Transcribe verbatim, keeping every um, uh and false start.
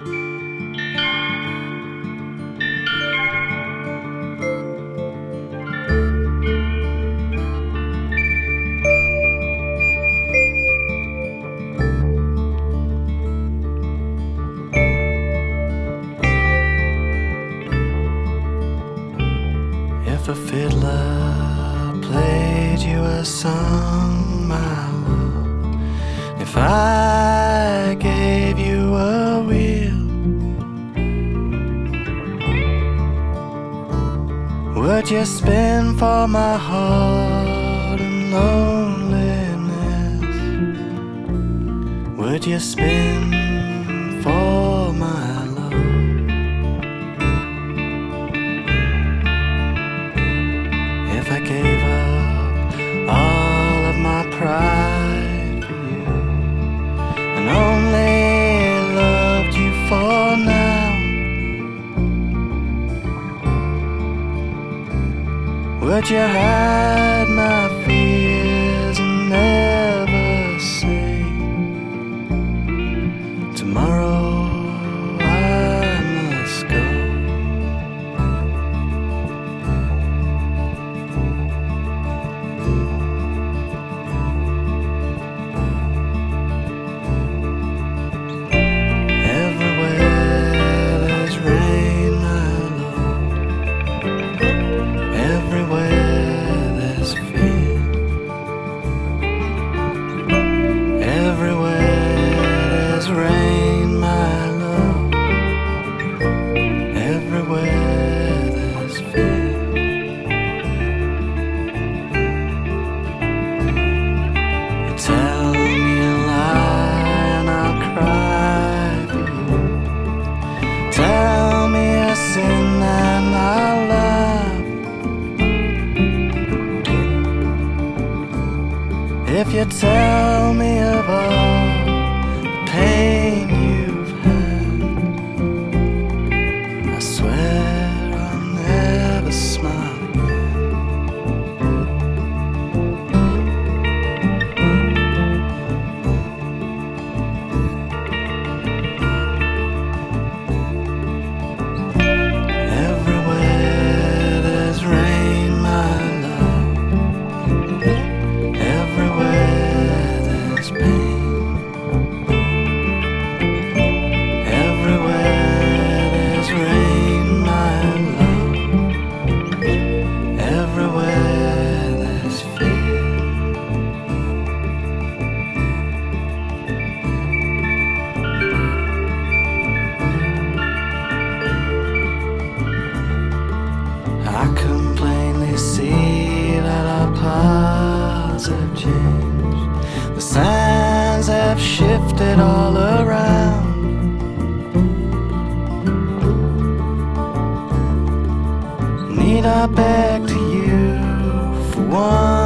If a fiddler played you a song, my love, if I gave you a wheel, would you spin for my heart and loneliness? Would you spin for my love? If I gave up all of my pride for you and only loved you for now, would you hide my fears and never say, tomorrow I must go? If you tell me of all the pain you've had, I swear I'll never smile Everywhere there's rain, my love. Everywhere there's pain. Everywhere there's rain, my love. Everywhere there's fear. I can plainly see that our paths have changed. The sands have shifted all around. Need I beg to you for one